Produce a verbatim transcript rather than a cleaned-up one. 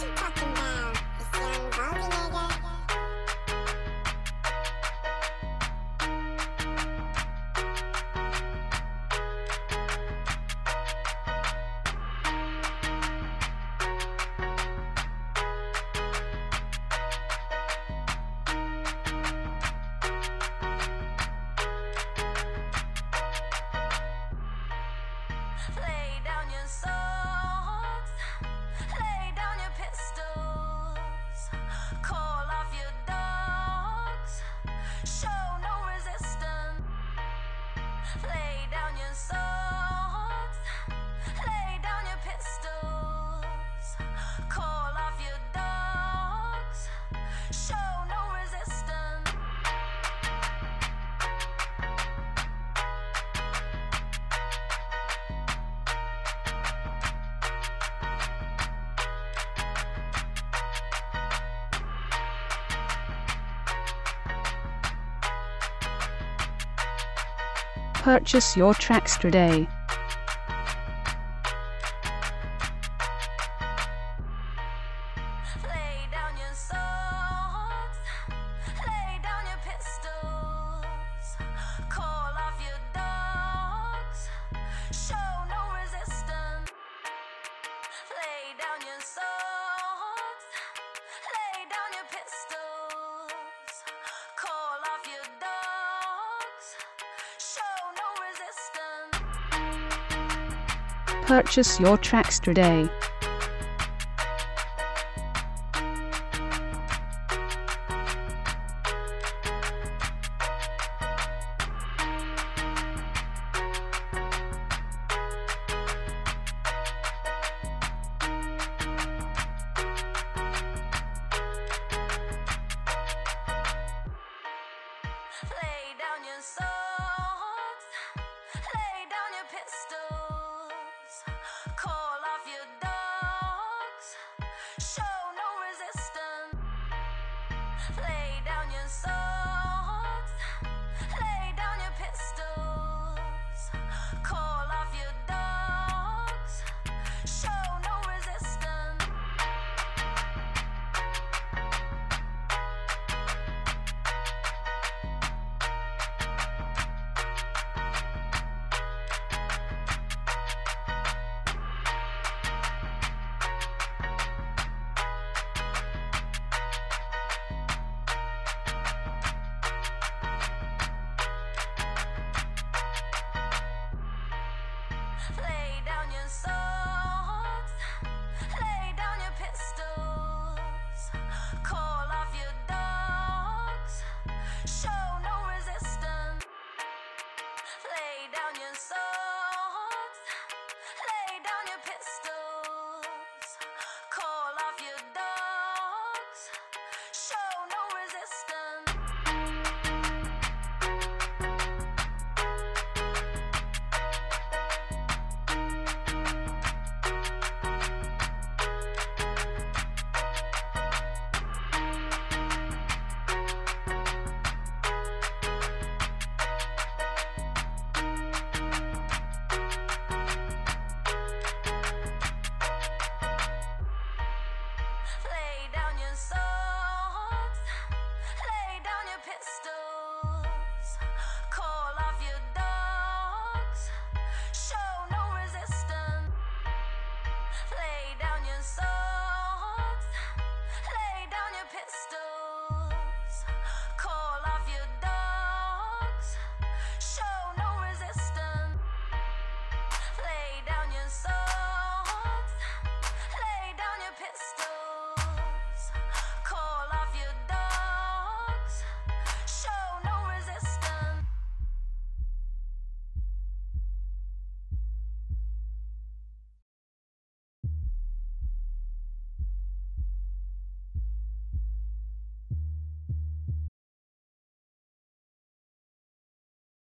you talking about, this young baldy nigga? Lay down your swords, lay down your pistols, call off your dogs, show no resistance. Lay down your swords, lay down your pistols, call off your dogs, show no resistance. Purchase your tracks today. Lay down your swords, lay down your pistols, call off your dogs, show no resistance. Lay down your swords, lay down your pistols, call off your dogs, show no resistance. Purchase your tracks today.